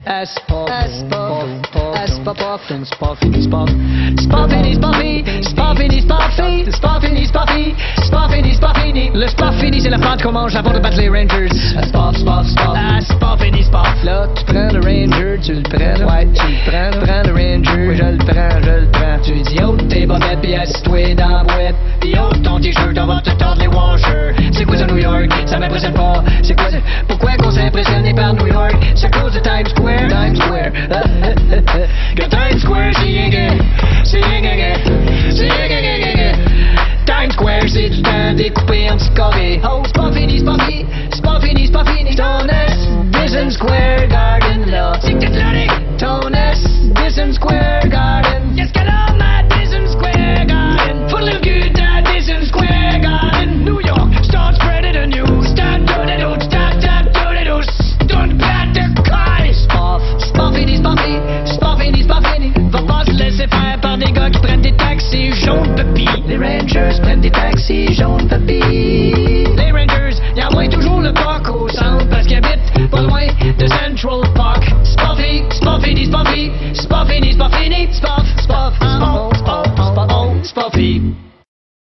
Le sport fini, c'est la pente qu'on mange avant de battre les Rangers. Sport. Sport fini, sport. Là, tu prends le Ranger, tu le prends. Ouais, tu le prends le Ranger. Oui, je le prends. Tu dis, oh, tes bobettes, pis assis-toi dans la boîte. Pis oh, ton t-shirt, on va te tordre les washers. C'est quoi ça, New York? Ça m'impressionne pas. C'est quoi ça? Pourquoi qu'on s'est impressionné par New York? C'est à cause de Times Square. Que Times Square, c'est Times Square, c'est du temps découpé en petits carrés. Oh, c'est pas fini. Ton Madison Square Garden, là. C'est que t'es ton Madison Square Garden. Qu'est-ce qu'elle a, Madison Square Garden? Faut le good, Madison Square Garden. New York, start spreading the news. Stop, don't bat the call. Sport fini. Va pas se laisser faire par des gars qui prennent des taxis jaunes papy. Les Rangers prennent des taxis jaunes papy.